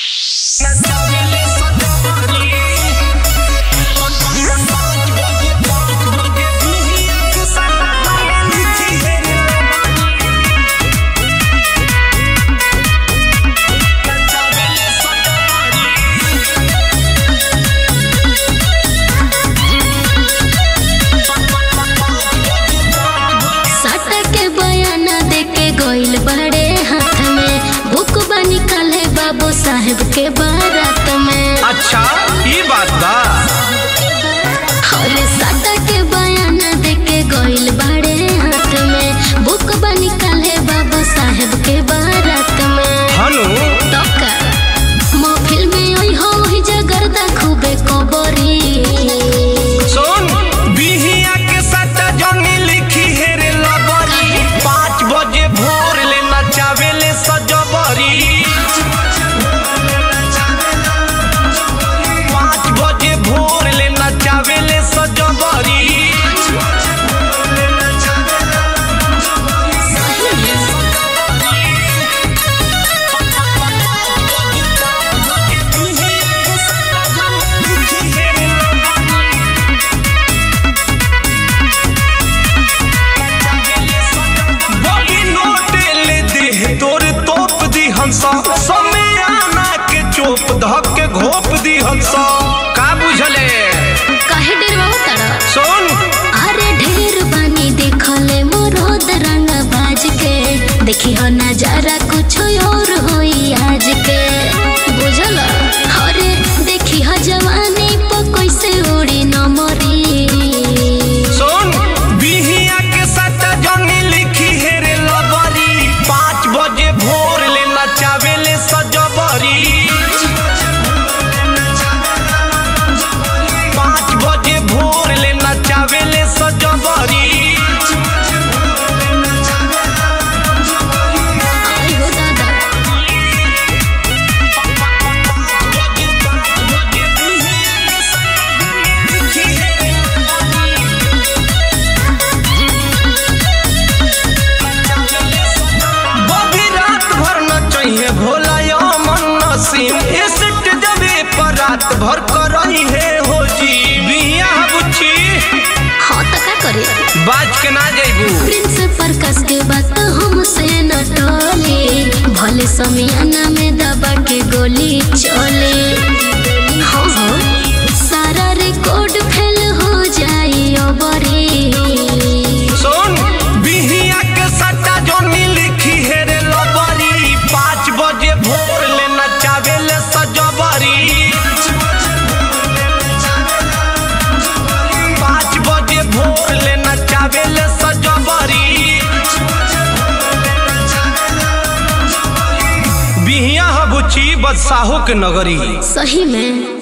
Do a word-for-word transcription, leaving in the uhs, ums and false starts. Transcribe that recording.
साहेब के बारात में। अच्छा ये बात बा। अरे साटा के बयान दे के गोइल बाड़े हाथ में, बुक बनी काले बाबू साहेब के बारात में। हनु तो का महफिल में ओई हो ही जगरदा खूबे कबरी। सुन बिहिया के साटा जंगी लिखी है रे लगरी, पाँच बजे भोर ले नचावेले सजबरी। समियाना के चोप धक के घोप दी हंसा। का बुझले काहे डरवा तड़ा? सुन अरे ढेर बानी देखले मोरोद रंग बाज के, देखी हो नजारा कुछ और होई आज के। बुझल अरे देखी हो जवानी प कैसे उड़ी न मरी। सुन बिहिया के साथ जंगी लिखी है रे लगरी, पाँच बजे भोर ले नचावेले सजबरी। पाँच बजे भोर ले नचावेले सजबरी। आई हो दादा बबी रात भर न चाहिए भोला या मन नसीम, इसिट जबे पर रात भर करही है हो जी। बिया बुच्ची हाँ तो का करे? बाज के ना जाइबू। प्रिंस प्रकाश के बात हमसे न टोले, भले समियाना में दबा के गोली चले। हाँ हाँ सारा रिकॉर्ड फेल हो जाई अबरी। सुन बिहिया के सट्टा जोनी लिखी है रे लबरी, पाँच बजे भोर ले नचावेले सजबरी। पाँच बजे भोर ले नचावेले सजबरी। बिहिया बुच्ची बदसाहो के नगरी। सही में